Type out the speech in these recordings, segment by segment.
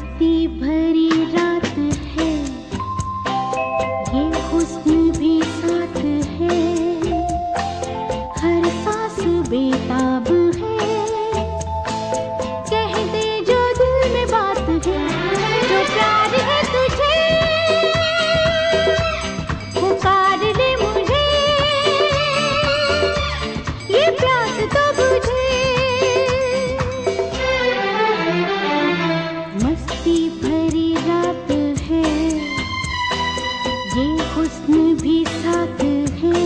मस्ती भरी रात है, ये हुस्न भी साथ है, हर सांस बेताब है, कह दे जो दिल में बात है, जो प्यार है तुझे, पुकार ले मुझे, ये प्यास तो बुझे। मस्ती भरी रात है, ये हुस्न भी साथ है,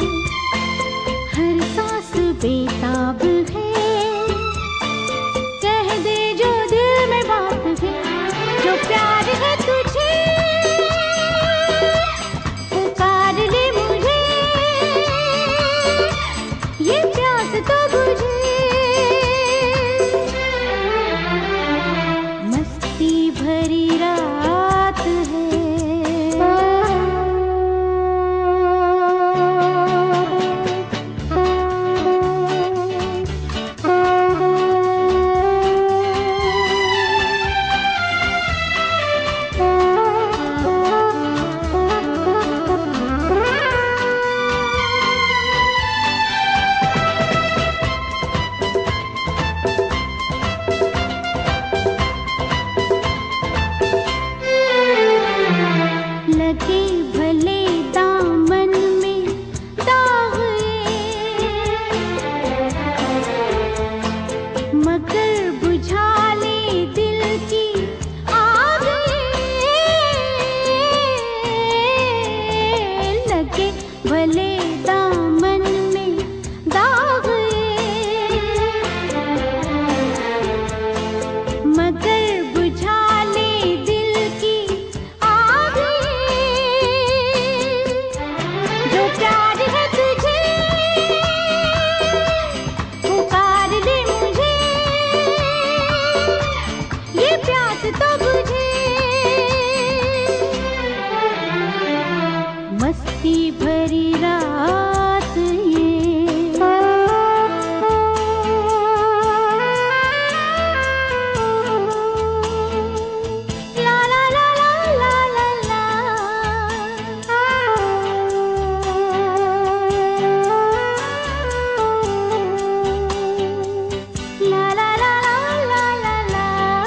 हर सांस बेताब है, कह दे जो दिल में बात है, जो प्यार है तुझे, पुकार ले मुझे, ये प्यास तो बुझे। मस्ती भरी रात है। लगे भले दामन में दाग मगर बुझा ले दिल की आग, लगे भले दामन में दाग मगर बुझा ले दिल की आग, जो प्यार है तुझे, पुकार ले मुझे, ये प्यास तो बुझे। मस्ती भरी रात ये, ला ला ला ला ला ला ला ला ला ला ला ला।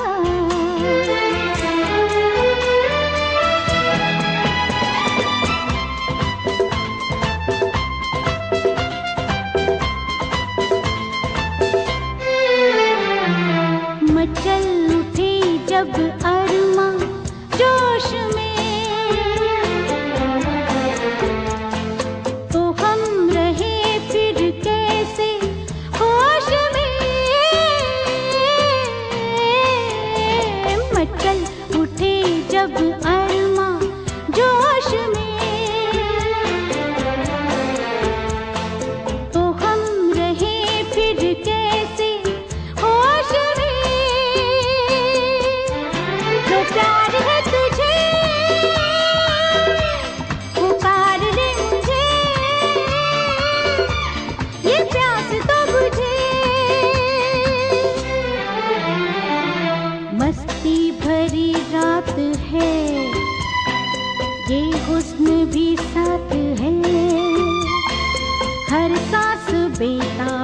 मचल उठे जब अरमा जोश में, तो हम रहे फिर कैसे होश में। मचल उठे जब अरमा जोश में, तो हम रहे फिर कैसे होश में, जो प्यार है तुझे, पुकार ले मुझे, ये प्यास तो बुझे। मस्ती भरी रात है, ये हुस्न भी साथ है, हर सांस बेताब